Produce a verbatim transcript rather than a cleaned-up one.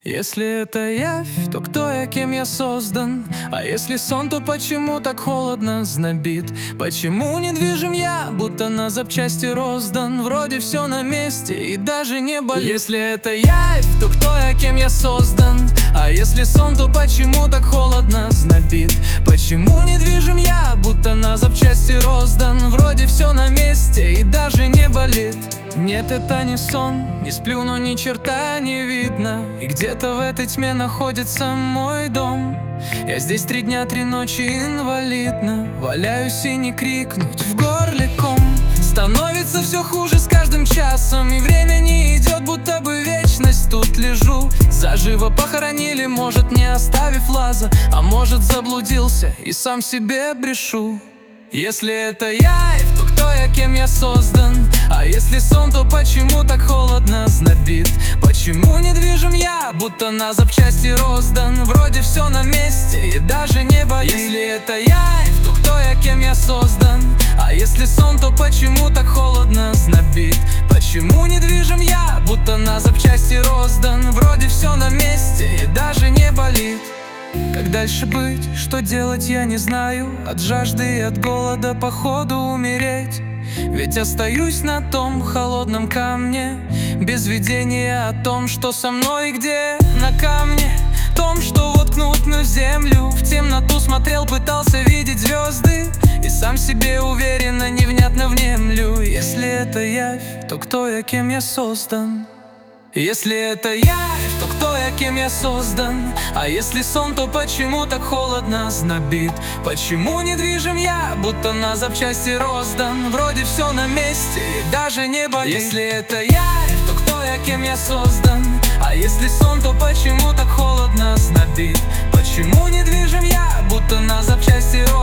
Если это явь, то кто я, кем я создан? А если сон, то почему так холодно знобит? Почему недвижим я, будто на запчасти роздан? Вроде все на месте и даже не болит. Если это явь, то кто я, кем я создан? А если сон, то почему так холодно знобит? Почему недвижим я, будто на запчасти роздан? Вроде все на месте и даже не болит. Нет, это не сон, не сплю, но ни черта не видно. И где-то в этой тьме находится мой дом. Я здесь три дня, три ночи инвалидно валяюсь и не крикнуть в горле ком. Становится все хуже с каждым часом, и время не идет, будто бы вечность тут лежу. Заживо похоронили, может, не оставив лаза, а может, заблудился и сам себе брешу. Если это явь, то кто я, кем я создан? А если сон, то почему так холодно знобит? Почему недвижим я, будто на запчасти роздан? Вроде все на месте и даже не болит. Если это явь, то кто я, кем я создан? А если сон, то почему так холодно знобит? Почему недвижим я, будто на запчасти роздан? Вроде все на месте и даже не болит. Как дальше быть, что делать, я не знаю. От жажды и от голода походу умереть. Ведь остаюсь на том холодном камне, без видения о том, что со мной и где. На камне том, что воткнут в землю. В темноту смотрел, пытался видеть звезды, и сам себе уверенно, невнятно внемлю. Если это явь, то кто я, кем я создан? Если это явь, то кто я, кем я создан? А если сон, то почему так холодно знобит? Почему недвижим я, будто на запчасти роздан? Вроде все на месте и даже не болит. Если это явь, то кто я, кем я создан? А если сон, то почему так холодно знобит? Почему недвижим я, будто на запчасти роздан?